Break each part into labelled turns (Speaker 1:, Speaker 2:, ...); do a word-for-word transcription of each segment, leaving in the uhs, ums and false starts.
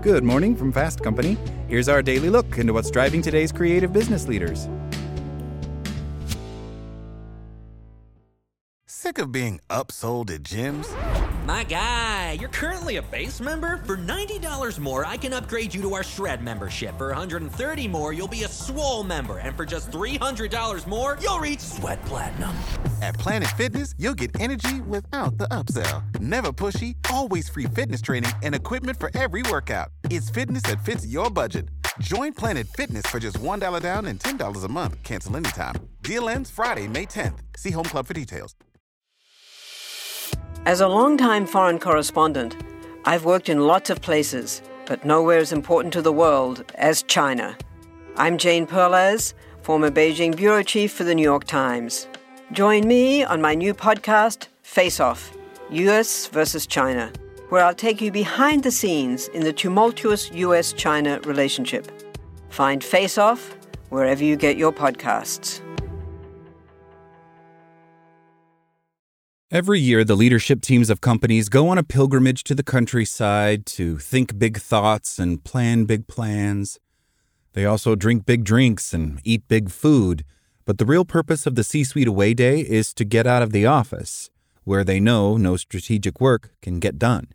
Speaker 1: Good morning from Fast Company. Here's our daily look into what's driving today's creative business leaders.
Speaker 2: Sick of being upsold at gyms?
Speaker 3: My guy, you're currently a base member? For ninety dollars more, I can upgrade you to our Shred membership. For one hundred thirty dollars more, you'll be a Swole member. And for just three hundred dollars more, you'll reach Sweat Platinum.
Speaker 2: At Planet Fitness, you'll get energy without the upsell. Never pushy, always free fitness training and equipment for every workout. It's fitness that fits your budget. Join Planet Fitness for just one dollar down and ten dollars a month. Cancel anytime. Deal ends Friday, May tenth. See Home Club for details.
Speaker 4: As a longtime foreign correspondent, I've worked in lots of places, but nowhere as important to the world as China. I'm Jane Perlez, former Beijing bureau chief for the New York Times. Join me on my new podcast, Face Off, U S versus China, where I'll take you behind the scenes in the tumultuous U S China relationship. Find Face Off wherever you get your podcasts.
Speaker 1: Every year, the leadership teams of companies go on a pilgrimage to the countryside to think big thoughts and plan big plans. They also drink big drinks and eat big food. But the real purpose of the C-Suite Away Day is to get out of the office, where they know no strategic work can get done.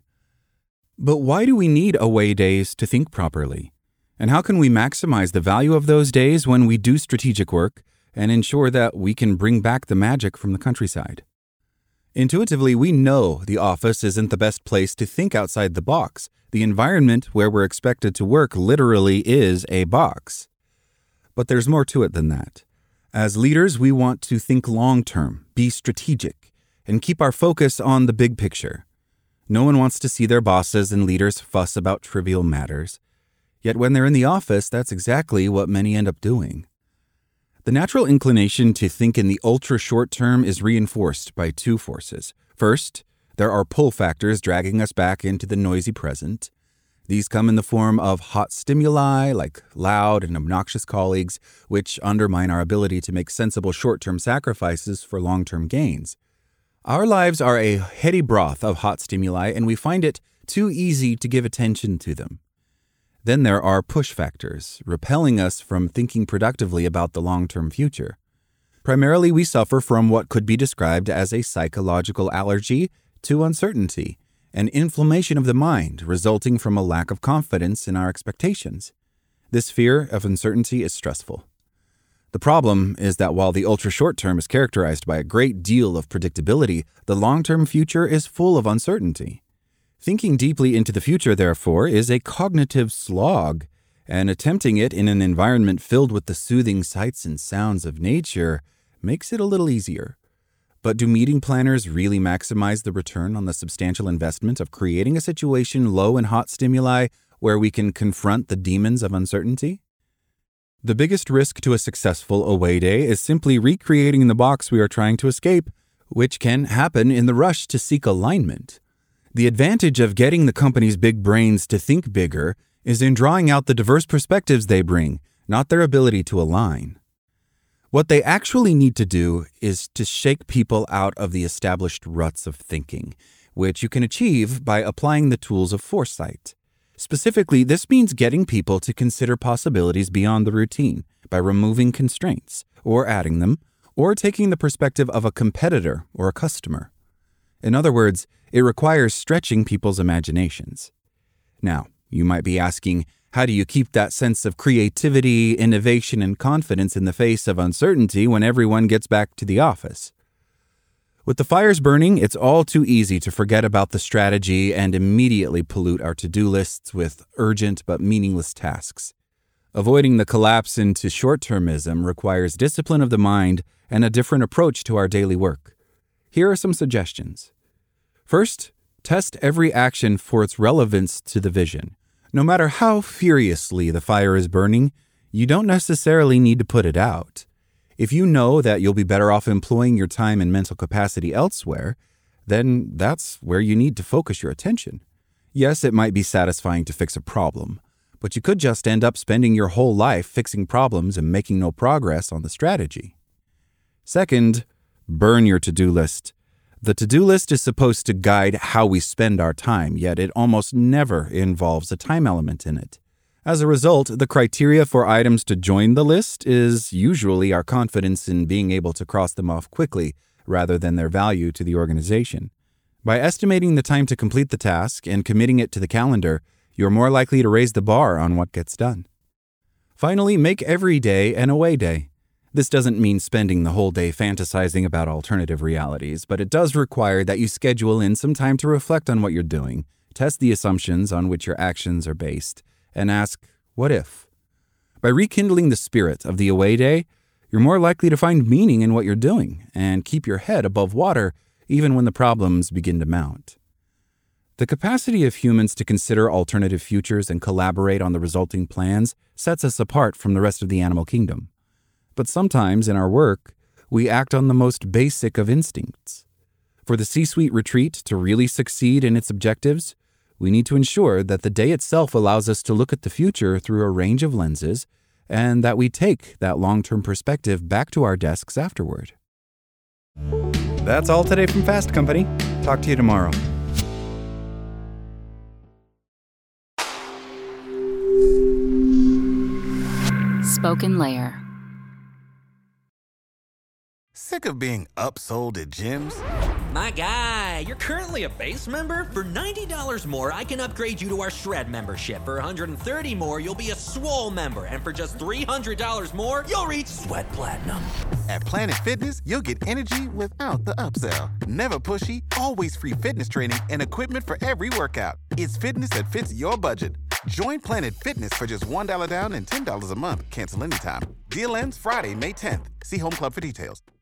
Speaker 1: But why do we need away days to think properly? And how can we maximize the value of those days when we do strategic work and ensure that we can bring back the magic from the countryside? Intuitively, we know the office isn't the best place to think outside the box. The environment where we're expected to work literally is a box. But there's more to it than that. As leaders, we want to think long-term, be strategic, and keep our focus on the big picture. No one wants to see their bosses and leaders fuss about trivial matters. Yet when they're in the office, that's exactly what many end up doing. The natural inclination to think in the ultra-short term is reinforced by two forces. First, there are pull factors dragging us back into the noisy present. These come in the form of hot stimuli, like loud and obnoxious colleagues, which undermine our ability to make sensible short-term sacrifices for long-term gains. Our lives are a heady broth of hot stimuli, and we find it too easy to give attention to them. Then there are push factors, repelling us from thinking productively about the long-term future. Primarily, we suffer from what could be described as a psychological allergy to uncertainty, an inflammation of the mind resulting from a lack of confidence in our expectations. This fear of uncertainty is stressful. The problem is that while the ultra-short term is characterized by a great deal of predictability, the long-term future is full of uncertainty. Thinking deeply into the future, therefore, is a cognitive slog, and attempting it in an environment filled with the soothing sights and sounds of nature makes it a little easier. But do meeting planners really maximize the return on the substantial investment of creating a situation low in hot stimuli where we can confront the demons of uncertainty? The biggest risk to a successful away day is simply recreating the box we are trying to escape, which can happen in the rush to seek alignment. The advantage of getting the company's big brains to think bigger is in drawing out the diverse perspectives they bring, not their ability to align. What they actually need to do is to shake people out of the established ruts of thinking, which you can achieve by applying the tools of foresight. Specifically, this means getting people to consider possibilities beyond the routine by removing constraints, or adding them, or taking the perspective of a competitor or a customer. In other words, it requires stretching people's imaginations. Now, you might be asking, how do you keep that sense of creativity, innovation, and confidence in the face of uncertainty when everyone gets back to the office? With the fires burning, it's all too easy to forget about the strategy and immediately pollute our to-do lists with urgent but meaningless tasks. Avoiding the collapse into short-termism requires discipline of the mind and a different approach to our daily work. Here are some suggestions. First, test every action for its relevance to the vision. No matter how furiously the fire is burning, you don't necessarily need to put it out. If you know that you'll be better off employing your time and mental capacity elsewhere, then that's where you need to focus your attention. Yes, it might be satisfying to fix a problem, but you could just end up spending your whole life fixing problems and making no progress on the strategy. Second, burn your to-do list. The to-do list is supposed to guide how we spend our time, yet it almost never involves a time element in it. As a result, the criteria for items to join the list is usually our confidence in being able to cross them off quickly, rather than their value to the organization. By estimating the time to complete the task and committing it to the calendar, you're more likely to raise the bar on what gets done. Finally, make every day an away day. This doesn't mean spending the whole day fantasizing about alternative realities, but it does require that you schedule in some time to reflect on what you're doing, test the assumptions on which your actions are based, and ask, what if? By rekindling the spirit of the away day, you're more likely to find meaning in what you're doing and keep your head above water even when the problems begin to mount. The capacity of humans to consider alternative futures and collaborate on the resulting plans sets us apart from the rest of the animal kingdom. But sometimes in our work, we act on the most basic of instincts. For the C-suite retreat to really succeed in its objectives, we need to ensure that the day itself allows us to look at the future through a range of lenses and that we take that long-term perspective back to our desks afterward. That's all today from Fast Company. Talk to you tomorrow.
Speaker 5: Spoken Layer.
Speaker 2: Sick of being upsold at gyms?
Speaker 3: My guy, you're currently a base member? For ninety dollars more, I can upgrade you to our Shred membership. For one hundred thirty dollars more, you'll be a Swole member. And for just three hundred dollars more, you'll reach Sweat Platinum.
Speaker 2: At Planet Fitness, you'll get energy without the upsell. Never pushy, always free fitness training and equipment for every workout. It's fitness that fits your budget. Join Planet Fitness for just one dollar down and ten dollars a month. Cancel anytime. Deal ends Friday, May tenth. See Home Club for details.